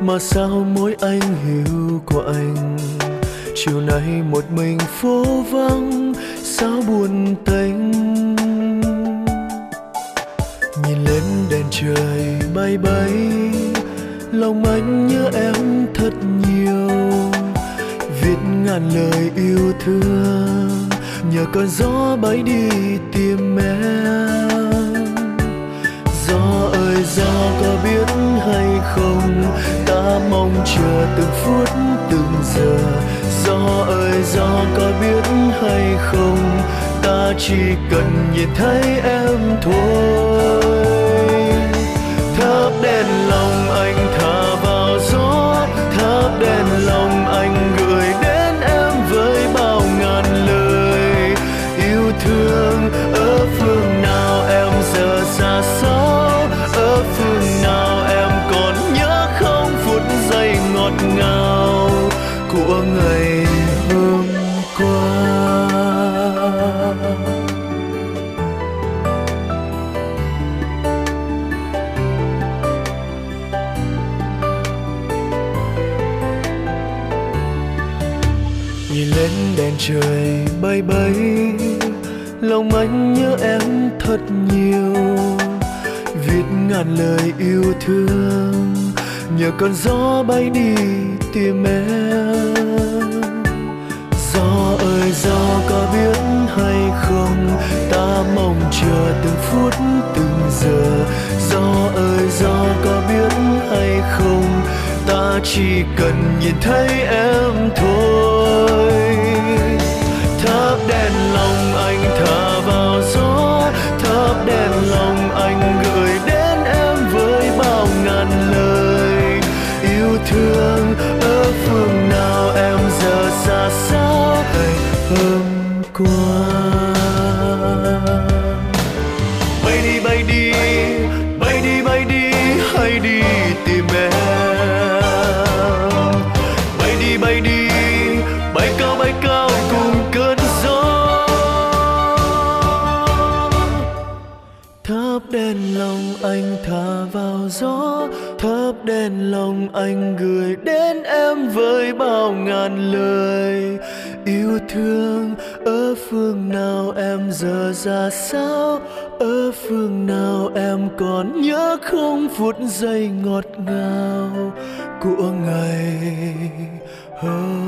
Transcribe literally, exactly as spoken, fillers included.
Mà sao mỗi anh hiểu của anh chiều nay một mình phố vắng, sao buồn tênh. Nhìn lên đèn trời bay bay, lòng anh nhớ em thật nhiều. Viết ngàn lời yêu thương, nhờ cơn gió bay đi tìm em. Gió ơi gió có biết hay không, ta mong chờ từng phút từng giờ. Gió ơi gió có biết hay không, ta chỉ cần nhìn thấy em thôi. Thắp đèn lòng anh thả vào gió, thắp đèn lòng anh gửi đến em với bao ngàn lời yêu thương. Ở phương nào em giờ xa xáo, ở phương nào em còn nhớ không phút giây ngọt ngào của ngày hôm qua. Nhìn lên đèn trời bay bay, lòng anh nhớ em thật nhiều. Viết ngàn lời yêu thương, nhờ cơn gió bay đi tìm em. Gió ơi gió có biết hay không, ta mong chờ từng phút từng giờ. Gió ơi gió có biết hay không, ta chỉ cần nhìn thấy em thôi. Thắp đèn lòng anh thả vào gió, thắp đèn lòng anh gửi đến em với bao ngàn lời yêu thương. Ở phương nào em giờ xa xáo hay hôm qua. Bay đi bay đi, bay đi bay đi, hãy đi tìm em. Bay đi bay đi, bay cao bay cao cùng cơn gió. Thắp đèn lòng anh thả vào gió, thắp đèn lòng anh gửi đến em với bao ngàn lời yêu thương. Ở phương nào em giờ ra sao, ở phương nào em còn nhớ không phút giây ngọt ngào của ngày hôm